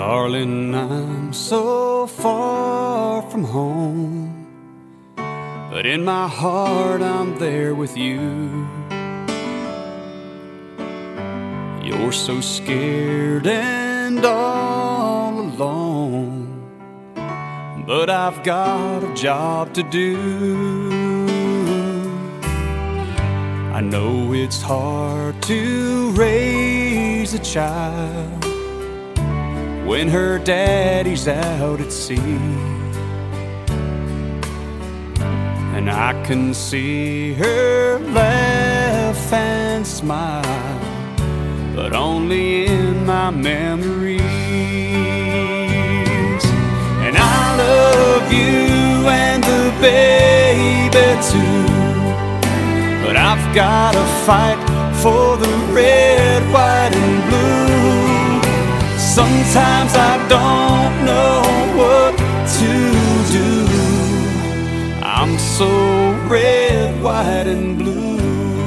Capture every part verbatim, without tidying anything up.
Darling, I'm so far from home, but in my heart I'm there with you. You're so scared and all alone, but I've got a job to do. I know it's hard to raise a child when her daddy's out at sea, and I can see her laugh and smile, but only in my memories. And I love you and the baby too, but I've gotta fight for the red, white, and blue. Sometimes I don't know what to do. I'm so red, white, and blue.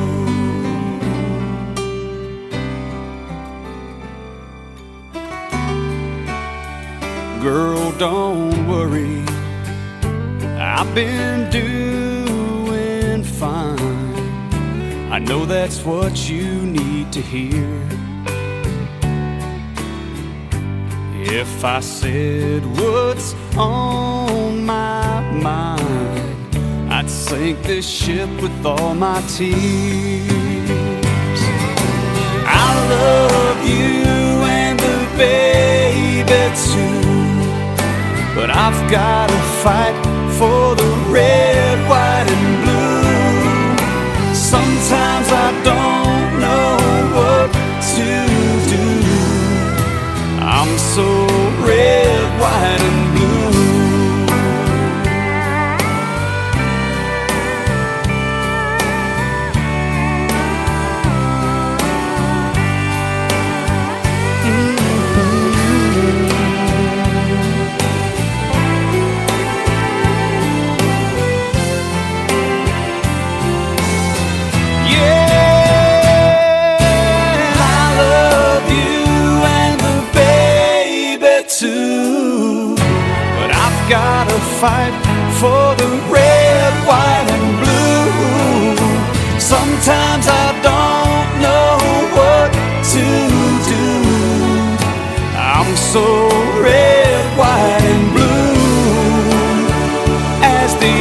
Girl, don't worry, I've been doing fine. I know that's what you need to hear. If I said what's on my mind, I'd sink this ship with all my tears. I love you and the baby too, but I've gotta fight for the red, white, and blue. Sometimes I don't know what to do. I'm so red, white, and blue. Too, but I've gotta fight for the red, white, and blue. Sometimes I don't know what to do. I'm so red, white, and blue as the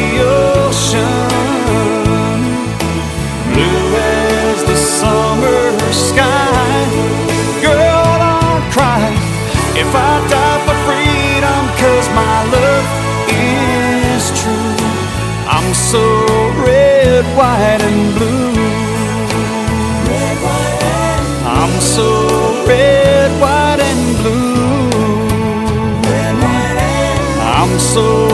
ocean, blue as the summer sky. Girl, don't cry if I die for freedom, 'cause my love is true. I'm so red, white, and blue. Red, white, and blue. I'm so red, white, and blue. Red, white, and blue. I'm so